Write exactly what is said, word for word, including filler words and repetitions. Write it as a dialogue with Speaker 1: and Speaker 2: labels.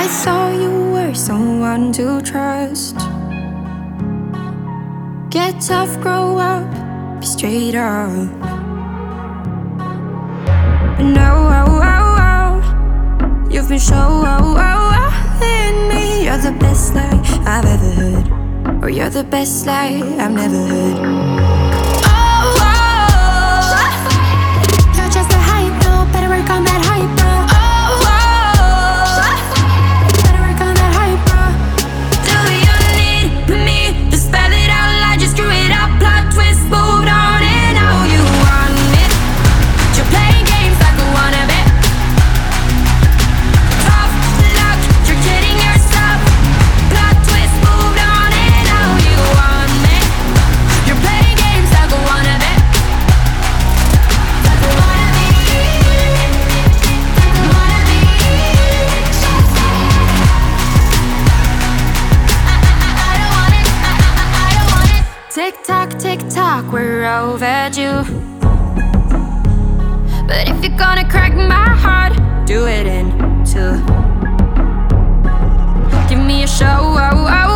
Speaker 1: thought you were someone to trust. Get tough, grow up, be straight up. But now, oh, oh, oh, you've been so oh, oh, oh, in me. You're the best lie I've ever heard, or you're the best lie I've never heard. Oh, oh, you're just a hype, no, better work on that hype, bro. Oh, oh, better work on that hype, bro. Do you need me to spell it out loud? Just screw it up, plot twist, moved on, and now you want me. You're playing games like a wannabe. Tough luck, you're kidding yourself. Plot twist, moved on, and now you want me. You're playing games like a wannabe. Like a wannabe. Wannabe. I, I, I don't want it. I, I, I don't want it. Tick tock, tick tock, we're overdue. But if you're gonna crack my heart, do it in two. Give me a show, oh, oh,